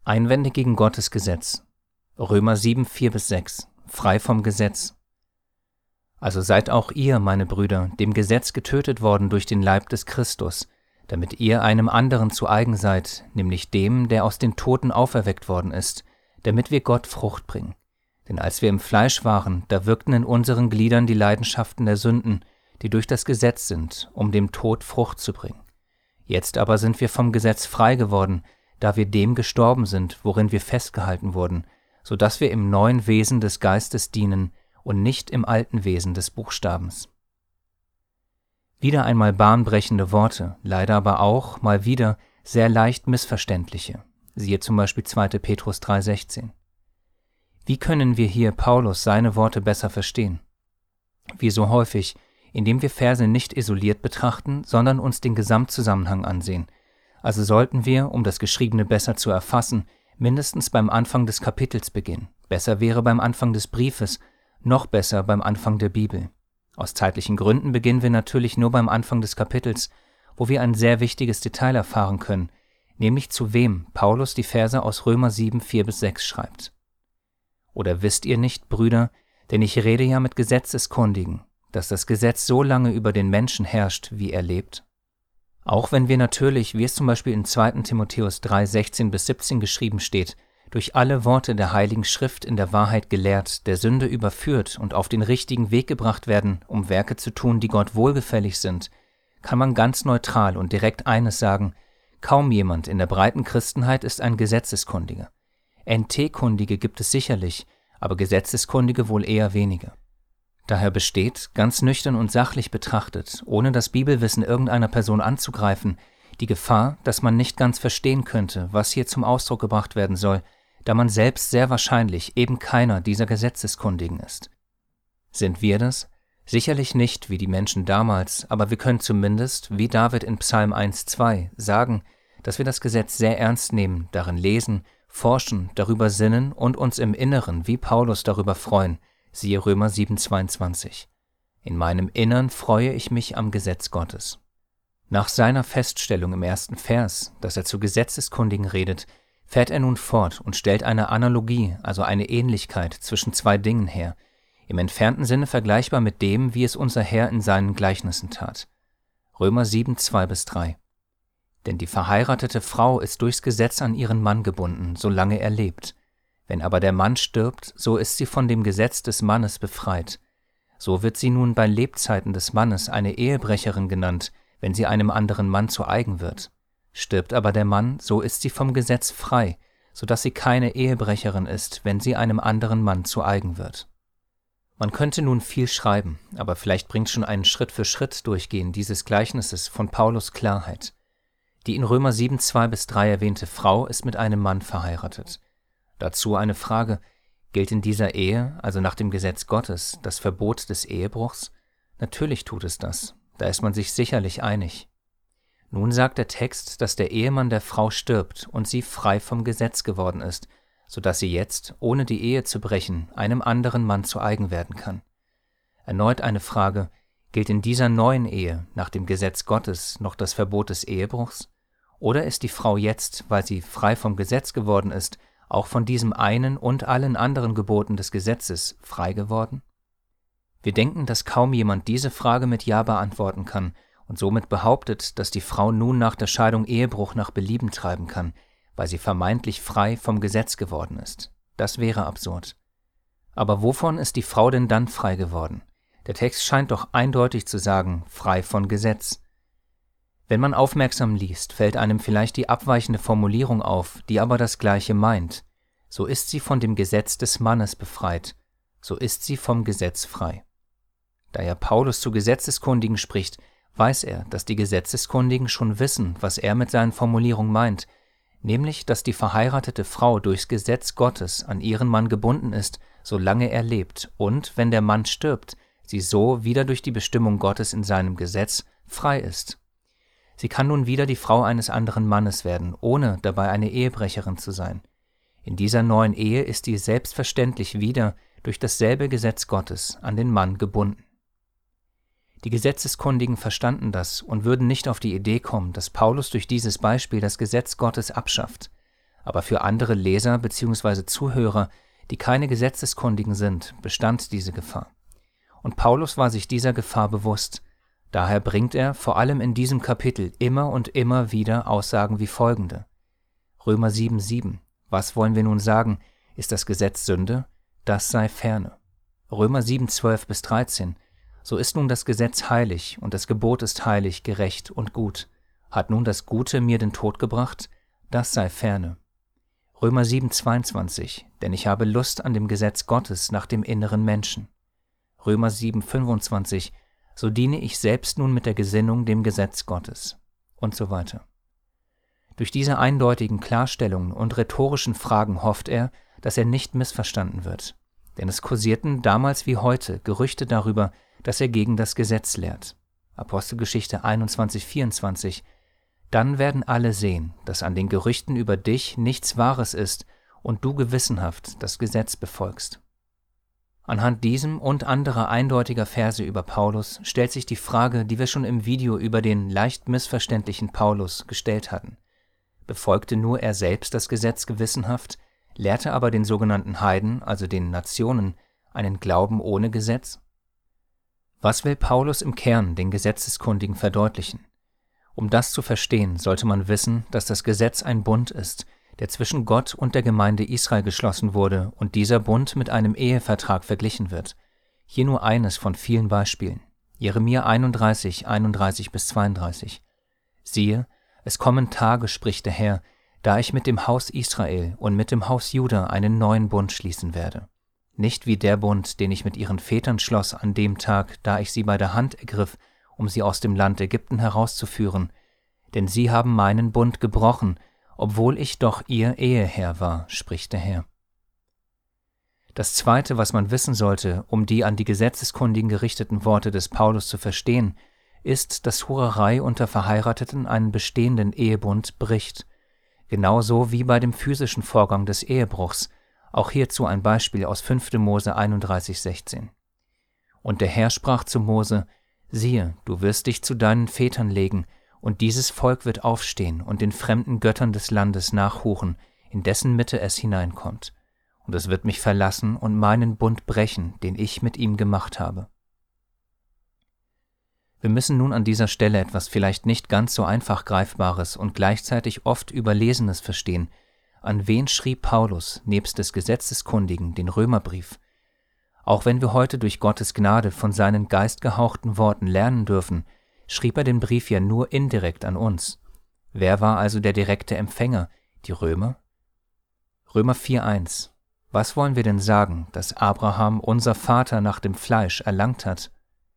Einwände gegen Gottes Gesetz. Römer 7, 4-6. Frei vom Gesetz. Also seid auch ihr, meine Brüder, dem Gesetz getötet worden durch den Leib des Christus, damit ihr einem anderen zu eigen seid, nämlich dem, der aus den Toten auferweckt worden ist, damit wir Gott Frucht bringen. Denn als wir im Fleisch waren, da wirkten in unseren Gliedern die Leidenschaften der Sünden, die durch das Gesetz sind, um dem Tod Frucht zu bringen. Jetzt aber sind wir vom Gesetz frei geworden, da wir dem gestorben sind, worin wir festgehalten wurden, so dass wir im neuen Wesen des Geistes dienen und nicht im alten Wesen des Buchstabens. Wieder einmal bahnbrechende Worte, leider aber auch, mal wieder, sehr leicht missverständliche. Siehe zum Beispiel 2. Petrus 3,16. Wie können wir hier Paulus seine Worte besser verstehen? Wie so häufig, indem wir Verse nicht isoliert betrachten, sondern uns den Gesamtzusammenhang ansehen. Also sollten wir, um das Geschriebene besser zu erfassen, mindestens beim Anfang des Kapitels beginnen. Besser wäre beim Anfang des Briefes, noch besser beim Anfang der Bibel. Aus zeitlichen Gründen beginnen wir natürlich nur beim Anfang des Kapitels, wo wir ein sehr wichtiges Detail erfahren können, nämlich zu wem Paulus die Verse aus Römer 7, 4-6 schreibt. Oder wisst ihr nicht, Brüder, denn ich rede ja mit Gesetzeskundigen, dass das Gesetz so lange über den Menschen herrscht, wie er lebt? Auch wenn wir natürlich, wie es zum Beispiel in 2. Timotheus 3, 16-17 geschrieben steht, durch alle Worte der Heiligen Schrift in der Wahrheit gelehrt, der Sünde überführt und auf den richtigen Weg gebracht werden, um Werke zu tun, die Gott wohlgefällig sind, kann man ganz neutral und direkt eines sagen: Kaum jemand in der breiten Christenheit ist ein Gesetzeskundiger. NT-Kundige gibt es sicherlich, aber Gesetzeskundige wohl eher wenige. Daher besteht, ganz nüchtern und sachlich betrachtet, ohne das Bibelwissen irgendeiner Person anzugreifen, die Gefahr, dass man nicht ganz verstehen könnte, was hier zum Ausdruck gebracht werden soll, da man selbst sehr wahrscheinlich eben keiner dieser Gesetzeskundigen ist. Sind wir das? Sicherlich nicht wie die Menschen damals, aber wir können zumindest, wie David in Psalm 1,2, sagen, dass wir das Gesetz sehr ernst nehmen, darin lesen, forschen, darüber sinnen und uns im Inneren wie Paulus darüber freuen, siehe Römer 7,22. In meinem Innern freue ich mich am Gesetz Gottes. Nach seiner Feststellung im ersten Vers, dass er zu Gesetzeskundigen redet, fährt er nun fort und stellt eine Analogie, also eine Ähnlichkeit zwischen zwei Dingen her, im entfernten Sinne vergleichbar mit dem, wie es unser Herr in seinen Gleichnissen tat. Römer 7, 2-3. Denn die verheiratete Frau ist durchs Gesetz an ihren Mann gebunden, solange er lebt. Wenn aber der Mann stirbt, so ist sie von dem Gesetz des Mannes befreit. So wird sie nun bei Lebzeiten des Mannes eine Ehebrecherin genannt, wenn sie einem anderen Mann zu eigen wird. Stirbt aber der Mann, so ist sie vom Gesetz frei, so dass sie keine Ehebrecherin ist, wenn sie einem anderen Mann zu eigen wird. Man könnte nun viel schreiben, aber vielleicht bringt schon ein Schritt-für-Schritt-Durchgehen dieses Gleichnisses von Paulus Klarheit. Die in Römer 7, 2-3 erwähnte Frau ist mit einem Mann verheiratet. Dazu eine Frage: Gilt in dieser Ehe, also nach dem Gesetz Gottes, das Verbot des Ehebruchs? Natürlich tut es das, da ist man sich sicherlich einig. Nun sagt der Text, dass der Ehemann der Frau stirbt und sie frei vom Gesetz geworden ist, sodass sie jetzt, ohne die Ehe zu brechen, einem anderen Mann zu eigen werden kann. Erneut eine Frage: Gilt in dieser neuen Ehe nach dem Gesetz Gottes noch das Verbot des Ehebruchs? Oder ist die Frau jetzt, weil sie frei vom Gesetz geworden ist, auch von diesem einen und allen anderen Geboten des Gesetzes frei geworden? Wir denken, dass kaum jemand diese Frage mit Ja beantworten kann und somit behauptet, dass die Frau nun nach der Scheidung Ehebruch nach Belieben treiben kann, weil sie vermeintlich frei vom Gesetz geworden ist. Das wäre absurd. Aber wovon ist die Frau denn dann frei geworden? Der Text scheint doch eindeutig zu sagen, frei von Gesetz. Wenn man aufmerksam liest, fällt einem vielleicht die abweichende Formulierung auf, die aber das Gleiche meint. So ist sie von dem Gesetz des Mannes befreit, so ist sie vom Gesetz frei. Da ja Paulus zu Gesetzeskundigen spricht, weiß er, dass die Gesetzeskundigen schon wissen, was er mit seinen Formulierungen meint, nämlich, dass die verheiratete Frau durchs Gesetz Gottes an ihren Mann gebunden ist, solange er lebt, und, wenn der Mann stirbt, sie so wieder durch die Bestimmung Gottes in seinem Gesetz frei ist. Sie kann nun wieder die Frau eines anderen Mannes werden, ohne dabei eine Ehebrecherin zu sein. In dieser neuen Ehe ist die selbstverständlich wieder durch dasselbe Gesetz Gottes an den Mann gebunden. Die Gesetzeskundigen verstanden das und würden nicht auf die Idee kommen, dass Paulus durch dieses Beispiel das Gesetz Gottes abschafft. aber für andere Leser bzw. Zuhörer, die keine Gesetzeskundigen sind, bestand diese Gefahr. Und Paulus war sich dieser Gefahr bewusst. Daher bringt er vor allem in diesem Kapitel immer und immer wieder Aussagen wie folgende. Römer 7,7. Was wollen wir nun sagen? Ist das Gesetz Sünde? Das sei ferne. Römer 7,12-13. So ist nun das Gesetz heilig und das Gebot ist heilig, gerecht und gut. Hat nun das Gute mir den Tod gebracht? Das sei ferne. Römer 7,22. Denn ich habe Lust an dem Gesetz Gottes nach dem inneren Menschen. Römer 7,25. So diene ich selbst nun mit der Gesinnung dem Gesetz Gottes. Und so weiter. Durch diese eindeutigen Klarstellungen und rhetorischen Fragen hofft er, dass er nicht missverstanden wird. Denn es kursierten damals wie heute Gerüchte darüber, dass er gegen das Gesetz lehrt. Apostelgeschichte 21,24. Dann werden alle sehen, dass an den Gerüchten über dich nichts Wahres ist und du gewissenhaft das Gesetz befolgst. Anhand diesem und anderer eindeutiger Verse über Paulus stellt sich die Frage, die wir schon im Video über den leicht missverständlichen Paulus gestellt hatten. Befolgte nur er selbst das Gesetz gewissenhaft, lehrte aber den sogenannten Heiden, also den Nationen, einen Glauben ohne Gesetz? Was will Paulus im Kern den Gesetzeskundigen verdeutlichen? Um das zu verstehen, sollte man wissen, dass das Gesetz ein Bund ist, der zwischen Gott und der Gemeinde Israel geschlossen wurde und dieser Bund mit einem Ehevertrag verglichen wird. Hier nur eines von vielen Beispielen. Jeremia 31, 31-32. Siehe, es kommen Tage, spricht der Herr, da ich mit dem Haus Israel und mit dem Haus Juda einen neuen Bund schließen werde. Nicht wie der Bund, den ich mit ihren Vätern schloss an dem Tag, da ich sie bei der Hand ergriff, um sie aus dem Land Ägypten herauszuführen. Denn sie haben meinen Bund gebrochen, obwohl ich doch ihr Eheherr war, spricht der Herr. Das Zweite, was man wissen sollte, um die an die Gesetzeskundigen gerichteten Worte des Paulus zu verstehen, ist, dass Hurerei unter Verheirateten einen bestehenden Ehebund bricht. Genauso wie bei dem physischen Vorgang des Ehebruchs. Auch hierzu ein Beispiel aus 5. Mose 31,16. Und der Herr sprach zu Mose, siehe, du wirst dich zu deinen Vätern legen, und dieses Volk wird aufstehen und den fremden Göttern des Landes nachhuchen, in dessen Mitte es hineinkommt. Und es wird mich verlassen und meinen Bund brechen, den ich mit ihm gemacht habe. Wir müssen nun an dieser Stelle etwas vielleicht nicht ganz so einfach Greifbares und gleichzeitig oft Überlesenes verstehen. An wen schrieb Paulus, nebst des Gesetzeskundigen, den Römerbrief? Auch wenn wir heute durch Gottes Gnade von seinen geistgehauchten Worten lernen dürfen, schrieb er den Brief ja nur indirekt an uns. Wer war also der direkte Empfänger? Die Römer? Römer 4,1. Was wollen wir denn sagen, dass Abraham, unser Vater nach dem Fleisch, erlangt hat?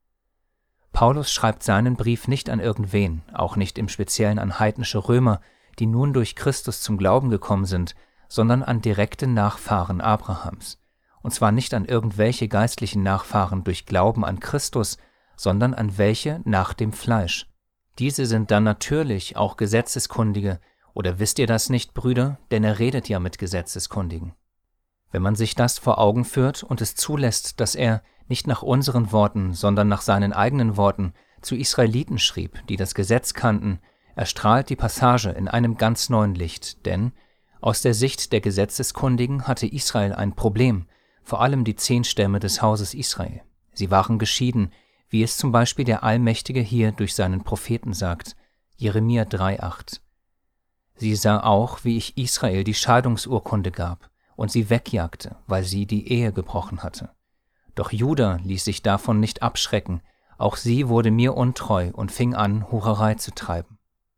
Paulus schreibt seinen Brief nicht an irgendwen, auch nicht im Speziellen an heidnische Römer, die nun durch Christus zum Glauben gekommen sind, sondern an direkte Nachfahren Abrahams. Und zwar nicht an irgendwelche geistlichen Nachfahren durch Glauben an Christus, sondern an welche nach dem Fleisch. Diese sind dann natürlich auch Gesetzeskundige, oder wisst ihr das nicht, Brüder? Denn er redet ja mit Gesetzeskundigen. Wenn man sich das vor Augen führt und es zulässt, dass er nicht nach unseren Worten, sondern nach seinen eigenen Worten zu Israeliten schrieb, die das Gesetz kannten, erstrahlt die Passage in einem ganz neuen Licht, denn aus der Sicht der Gesetzeskundigen hatte Israel ein Problem, vor allem die 10 Stämme des Hauses Israel. Sie waren geschieden, wie es zum Beispiel der Allmächtige hier durch seinen Propheten sagt, Jeremia 3,8. Sie sah auch, wie ich Israel die Scheidungsurkunde gab und sie wegjagte, weil sie die Ehe gebrochen hatte. Doch Juda ließ sich davon nicht abschrecken, auch sie wurde mir untreu und fing an, Hurerei zu treiben.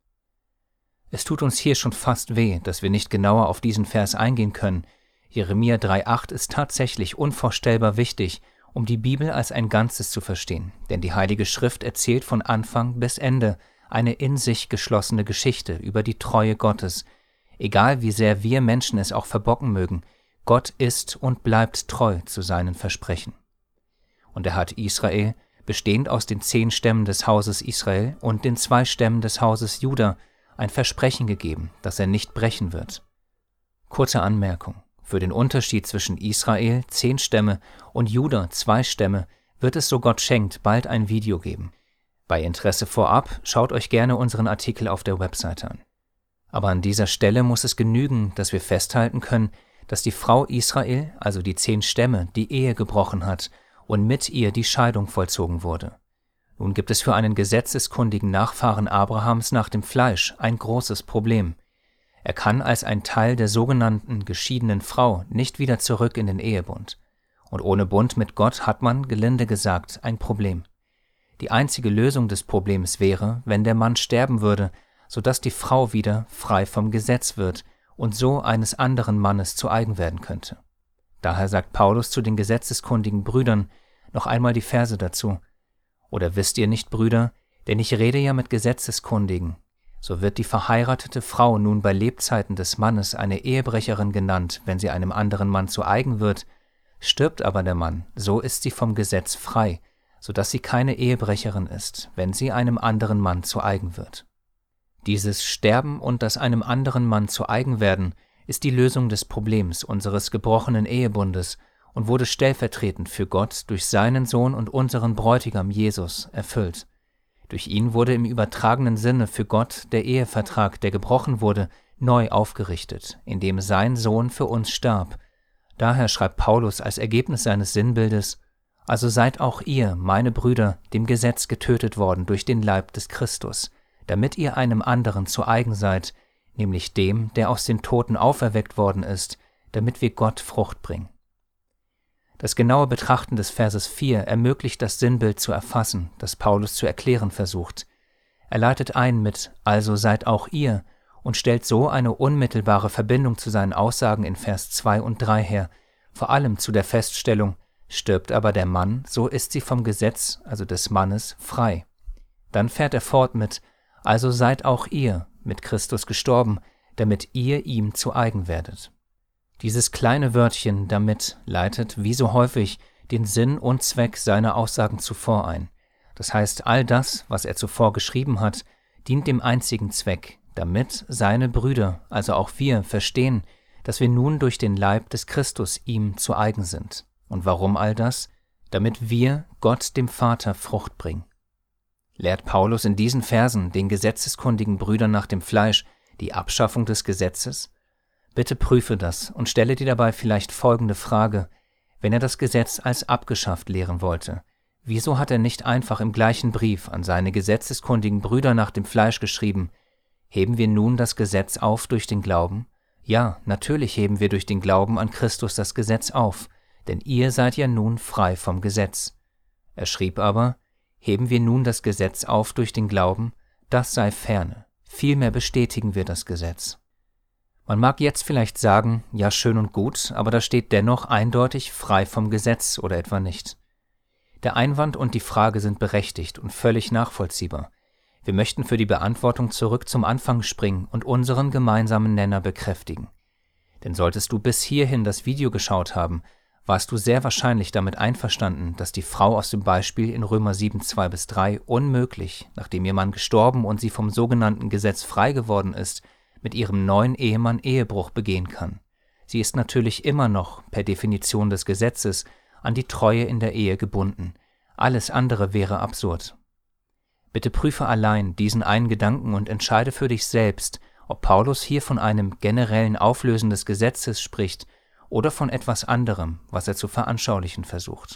Es tut uns hier schon fast weh, dass wir nicht genauer auf diesen Vers eingehen können. Jeremia 3,8 ist tatsächlich unvorstellbar wichtig, um die Bibel als ein Ganzes zu verstehen, denn die Heilige Schrift erzählt von Anfang bis Ende eine in sich geschlossene Geschichte über die Treue Gottes. Egal wie sehr wir Menschen es auch verbocken mögen, Gott ist und bleibt treu zu seinen Versprechen. Und er hat Israel, bestehend aus den 10 Stämmen des Hauses Israel und den 2 Stämmen des Hauses Juda, ein Versprechen gegeben, das er nicht brechen wird. Kurze Anmerkung. Für den Unterschied zwischen Israel, 10 Stämme, und Juda, 2 Stämme, wird es, so Gott schenkt, bald ein Video geben. Bei Interesse vorab, schaut euch gerne unseren Artikel auf der Webseite an. Aber an dieser Stelle muss es genügen, dass wir festhalten können, dass die Frau Israel, also die 10 Stämme, die Ehe gebrochen hat und mit ihr die Scheidung vollzogen wurde. Nun gibt es für einen gesetzeskundigen Nachfahren Abrahams nach dem Fleisch ein großes Problem. Er kann als ein Teil der sogenannten geschiedenen Frau nicht wieder zurück in den Ehebund. Und ohne Bund mit Gott hat man, gelinde gesagt, ein Problem. Die einzige Lösung des Problems wäre, wenn der Mann sterben würde, sodass die Frau wieder frei vom Gesetz wird und so eines anderen Mannes zu eigen werden könnte. Daher sagt Paulus zu den gesetzeskundigen Brüdern noch einmal die Verse dazu: Oder wisst ihr nicht, Brüder, denn ich rede ja mit Gesetzeskundigen, so wird die verheiratete Frau nun bei Lebzeiten des Mannes eine Ehebrecherin genannt, wenn sie einem anderen Mann zu eigen wird. Stirbt aber der Mann, so ist sie vom Gesetz frei, sodass sie keine Ehebrecherin ist, wenn sie einem anderen Mann zu eigen wird. Dieses Sterben und das einem anderen Mann zu eigen werden ist die Lösung des Problems unseres gebrochenen Ehebundes und wurde stellvertretend für Gott durch seinen Sohn und unseren Bräutigam Jesus erfüllt. Durch ihn wurde im übertragenen Sinne für Gott der Ehevertrag, der gebrochen wurde, neu aufgerichtet, indem sein Sohn für uns starb. Daher schreibt Paulus als Ergebnis seines Sinnbildes: Also seid auch ihr, meine Brüder, dem Gesetz getötet worden durch den Leib des Christus, damit ihr einem anderen zu eigen seid, nämlich dem, der aus den Toten auferweckt worden ist, damit wir Gott Frucht bringen. Das genaue Betrachten des Verses 4 ermöglicht das Sinnbild zu erfassen, das Paulus zu erklären versucht. Er leitet ein mit »Also seid auch ihr« und stellt so eine unmittelbare Verbindung zu seinen Aussagen in Vers 2 und 3 her, vor allem zu der Feststellung: Stirbt aber der Mann, so ist sie vom Gesetz, also des Mannes, frei. Dann fährt er fort mit »Also seid auch ihr mit Christus gestorben, damit ihr ihm zu eigen werdet«. Dieses kleine Wörtchen »damit« leitet, wie so häufig, den Sinn und Zweck seiner Aussagen zuvor ein. Das heißt, all das, was er zuvor geschrieben hat, dient dem einzigen Zweck, damit seine Brüder, also auch wir, verstehen, dass wir nun durch den Leib des Christus ihm zu eigen sind. Und warum all das? Damit wir Gott dem Vater Frucht bringen. Lehrt Paulus in diesen Versen den gesetzeskundigen Brüdern nach dem Fleisch die Abschaffung des Gesetzes? Bitte prüfe das und stelle dir dabei vielleicht folgende Frage: Wenn er das Gesetz als abgeschafft lehren wollte, wieso hat er nicht einfach im gleichen Brief an seine gesetzeskundigen Brüder nach dem Fleisch geschrieben: Heben wir nun das Gesetz auf durch den Glauben? Ja, natürlich heben wir durch den Glauben an Christus das Gesetz auf, denn ihr seid ja nun frei vom Gesetz. Er schrieb aber: Heben wir nun das Gesetz auf durch den Glauben? Das sei ferne. Vielmehr bestätigen wir das Gesetz. Man mag jetzt vielleicht sagen, ja schön und gut, aber da steht dennoch eindeutig frei vom Gesetz oder etwa nicht. Der Einwand und die Frage sind berechtigt und völlig nachvollziehbar. Wir möchten für die Beantwortung zurück zum Anfang springen und unseren gemeinsamen Nenner bekräftigen. Denn solltest du bis hierhin das Video geschaut haben, warst du sehr wahrscheinlich damit einverstanden, dass die Frau aus dem Beispiel in Römer 7, 2-3 unmöglich, nachdem ihr Mann gestorben und sie vom sogenannten Gesetz frei geworden ist, mit ihrem neuen Ehemann Ehebruch begehen kann. Sie ist natürlich immer noch, per Definition des Gesetzes, an die Treue in der Ehe gebunden. Alles andere wäre absurd. Bitte prüfe allein diesen einen Gedanken und entscheide für dich selbst, ob Paulus hier von einem generellen Auflösen des Gesetzes spricht oder von etwas anderem, was er zu veranschaulichen versucht.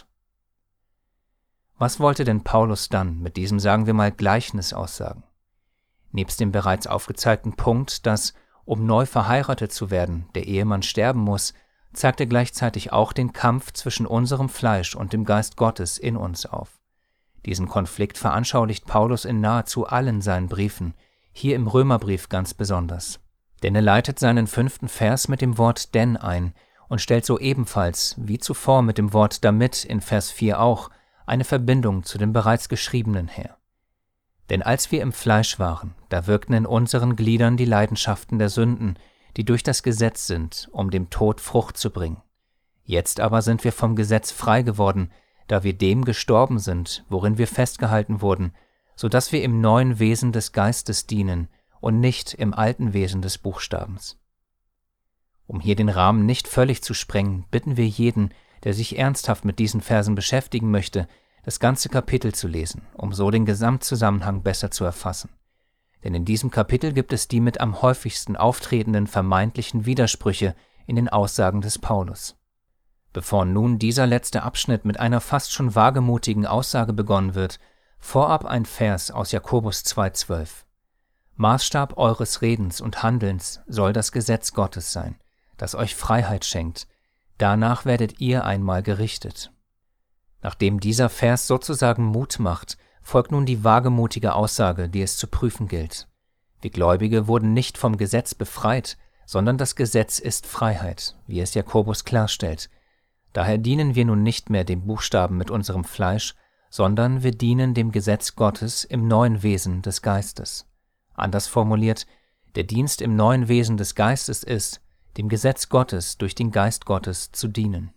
Was wollte denn Paulus dann mit diesem, sagen wir mal, Gleichnis aussagen? Nebst dem bereits aufgezeigten Punkt, dass, um neu verheiratet zu werden, der Ehemann sterben muss, zeigt er gleichzeitig auch den Kampf zwischen unserem Fleisch und dem Geist Gottes in uns auf. Diesen Konflikt veranschaulicht Paulus in nahezu allen seinen Briefen, hier im Römerbrief ganz besonders. Denn er leitet seinen 5. Vers mit dem Wort denn ein und stellt so ebenfalls, wie zuvor mit dem Wort damit in Vers 4 auch, eine Verbindung zu dem bereits Geschriebenen her. Denn als wir im Fleisch waren, da wirkten in unseren Gliedern die Leidenschaften der Sünden, die durch das Gesetz sind, um dem Tod Frucht zu bringen. Jetzt aber sind wir vom Gesetz frei geworden, da wir dem gestorben sind, worin wir festgehalten wurden, so dass wir im neuen Wesen des Geistes dienen und nicht im alten Wesen des Buchstabens. Um hier den Rahmen nicht völlig zu sprengen, bitten wir jeden, der sich ernsthaft mit diesen Versen beschäftigen möchte, das ganze Kapitel zu lesen, um so den Gesamtzusammenhang besser zu erfassen. Denn in diesem Kapitel gibt es die mit am häufigsten auftretenden vermeintlichen Widersprüche in den Aussagen des Paulus. Bevor nun dieser letzte Abschnitt mit einer fast schon wagemutigen Aussage begonnen wird, vorab ein Vers aus Jakobus 2,12. Maßstab eures Redens und Handelns soll das Gesetz Gottes sein, das euch Freiheit schenkt. Danach werdet ihr einmal gerichtet. Nachdem dieser Vers sozusagen Mut macht, folgt nun die wagemutige Aussage, die es zu prüfen gilt. Wir Gläubige wurden nicht vom Gesetz befreit, sondern das Gesetz ist Freiheit, wie es Jakobus klarstellt. Daher dienen wir nun nicht mehr dem Buchstaben mit unserem Fleisch, sondern wir dienen dem Gesetz Gottes im neuen Wesen des Geistes. Anders formuliert, der Dienst im neuen Wesen des Geistes ist, dem Gesetz Gottes durch den Geist Gottes zu dienen.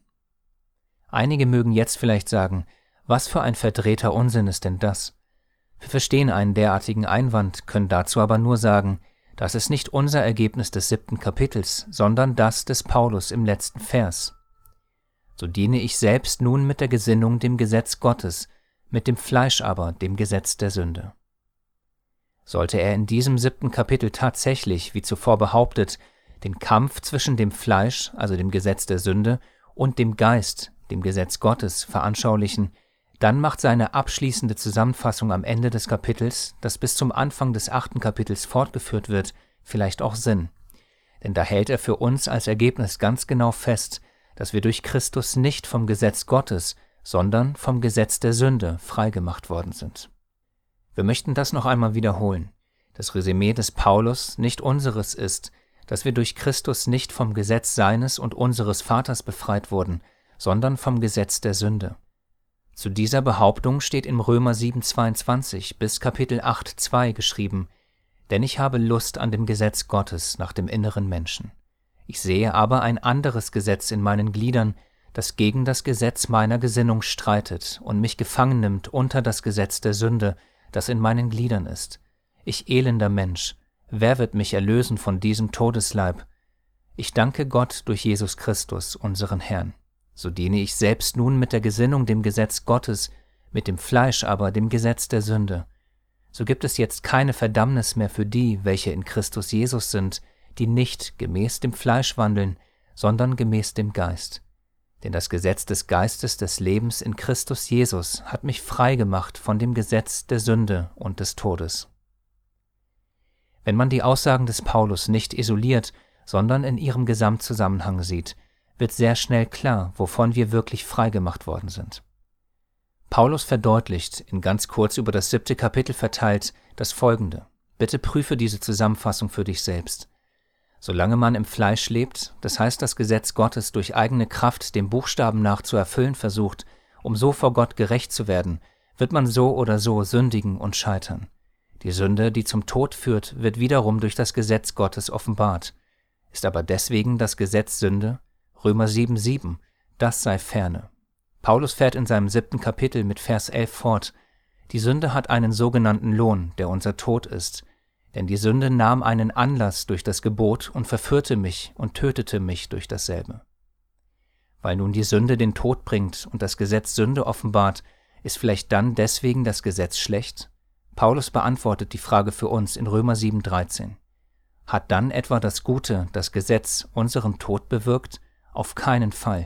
Einige mögen jetzt vielleicht sagen, was für ein verdrehter Unsinn ist denn das? Wir verstehen einen derartigen Einwand, können dazu aber nur sagen, das ist nicht unser Ergebnis des 7. Kapitels, sondern das des Paulus im letzten Vers. So diene ich selbst nun mit der Gesinnung dem Gesetz Gottes, mit dem Fleisch aber dem Gesetz der Sünde. Sollte er in diesem 7. Kapitel tatsächlich, wie zuvor behauptet, den Kampf zwischen dem Fleisch, also dem Gesetz der Sünde, und dem Geist, dem Gesetz Gottes, veranschaulichen, dann macht seine abschließende Zusammenfassung am Ende des Kapitels, das bis zum Anfang des 8. Kapitels fortgeführt wird, vielleicht auch Sinn. Denn da hält er für uns als Ergebnis ganz genau fest, dass wir durch Christus nicht vom Gesetz Gottes, sondern vom Gesetz der Sünde freigemacht worden sind. Wir möchten das noch einmal wiederholen. Das Resümee des Paulus, nicht unseres, ist, dass wir durch Christus nicht vom Gesetz seines und unseres Vaters befreit wurden, sondern vom Gesetz der Sünde. Zu dieser Behauptung steht in Römer 7,22 bis Kapitel 8,2 geschrieben: Denn ich habe Lust an dem Gesetz Gottes nach dem inneren Menschen. Ich sehe aber ein anderes Gesetz in meinen Gliedern, das gegen das Gesetz meiner Gesinnung streitet und mich gefangen nimmt unter das Gesetz der Sünde, das in meinen Gliedern ist. Ich elender Mensch, wer wird mich erlösen von diesem Todesleib? Ich danke Gott durch Jesus Christus, unseren Herrn. So diene ich selbst nun mit der Gesinnung dem Gesetz Gottes, mit dem Fleisch aber dem Gesetz der Sünde. So gibt es jetzt keine Verdammnis mehr für die, welche in Christus Jesus sind, die nicht gemäß dem Fleisch wandeln, sondern gemäß dem Geist. Denn das Gesetz des Geistes des Lebens in Christus Jesus hat mich frei gemacht von dem Gesetz der Sünde und des Todes. Wenn man die Aussagen des Paulus nicht isoliert, sondern in ihrem Gesamtzusammenhang sieht, wird sehr schnell klar, wovon wir wirklich frei gemacht worden sind. Paulus verdeutlicht, in ganz kurz über das 7. Kapitel verteilt, das Folgende. Bitte prüfe diese Zusammenfassung für dich selbst. Solange man im Fleisch lebt, das heißt das Gesetz Gottes durch eigene Kraft dem Buchstaben nach zu erfüllen versucht, um so vor Gott gerecht zu werden, wird man so oder so sündigen und scheitern. Die Sünde, die zum Tod führt, wird wiederum durch das Gesetz Gottes offenbart. Ist aber deswegen das Gesetz Sünde? Römer 7,7, das sei ferne. Paulus fährt in seinem 7. Kapitel mit Vers 11 fort: Die Sünde hat einen sogenannten Lohn, der unser Tod ist. Denn die Sünde nahm einen Anlass durch das Gebot und verführte mich und tötete mich durch dasselbe. Weil nun die Sünde den Tod bringt und das Gesetz Sünde offenbart, ist vielleicht dann deswegen das Gesetz schlecht? Paulus beantwortet die Frage für uns in Römer 7,13. Hat dann etwa das Gute, das Gesetz, unseren Tod bewirkt? Auf keinen Fall.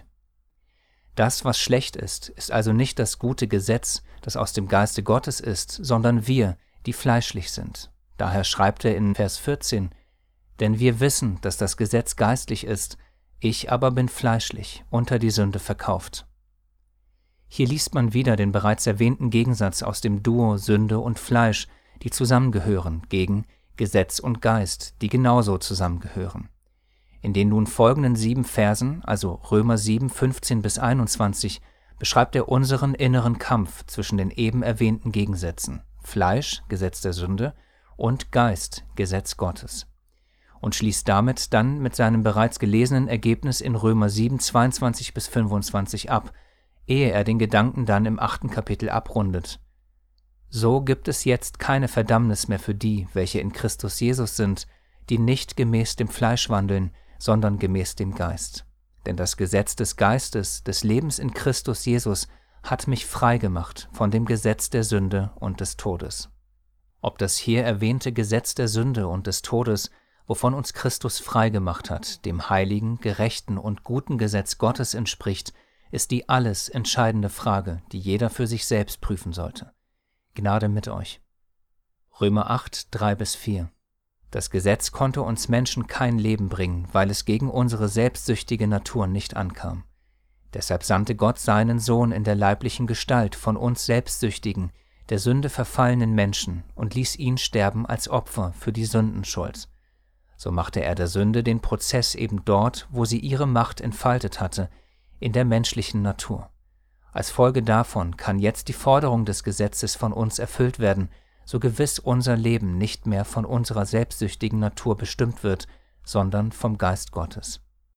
Das, was schlecht ist also nicht das gute Gesetz, das aus dem Geiste Gottes ist, sondern wir, die fleischlich sind. Daher schreibt er in Vers 14, denn wir wissen, dass das Gesetz geistlich ist, ich aber bin fleischlich, unter die Sünde verkauft. Hier liest man wieder den bereits erwähnten Gegensatz aus dem Duo Sünde und Fleisch, die zusammengehören, gegen Gesetz und Geist, die genauso zusammengehören. In den nun folgenden 7 Versen, also Römer 7, 15 bis 21, beschreibt er unseren inneren Kampf zwischen den eben erwähnten Gegensätzen, Fleisch, Gesetz der Sünde, und Geist, Gesetz Gottes. Und schließt damit dann mit seinem bereits gelesenen Ergebnis in Römer 7, 22 bis 25 ab, ehe er den Gedanken dann im 8. Kapitel abrundet. So gibt es jetzt keine Verdammnis mehr für die, welche in Christus Jesus sind, die nicht gemäß dem Fleisch wandeln, sondern gemäß dem Geist. Denn das Gesetz des Geistes, des Lebens in Christus Jesus, hat mich frei gemacht von dem Gesetz der Sünde und des Todes. ob das hier erwähnte Gesetz der Sünde und des Todes, wovon uns Christus freigemacht hat, dem heiligen, gerechten und guten Gesetz Gottes entspricht, ist die alles entscheidende Frage, die jeder für sich selbst prüfen sollte. Gnade mit euch. Römer 8, 3-4. Das Gesetz konnte uns Menschen kein Leben bringen, weil es gegen unsere selbstsüchtige Natur nicht ankam. Deshalb sandte Gott seinen Sohn in der leiblichen Gestalt von uns Selbstsüchtigen, der Sünde verfallenen Menschen, und ließ ihn sterben als Opfer für die Sündenschuld. So machte er der Sünde den Prozess eben dort, wo sie ihre Macht entfaltet hatte, in der menschlichen Natur. Als Folge davon kann jetzt die Forderung des Gesetzes von uns erfüllt werden, so gewiss unser Leben nicht mehr von unserer selbstsüchtigen Natur bestimmt wird, sondern vom Geist Gottes.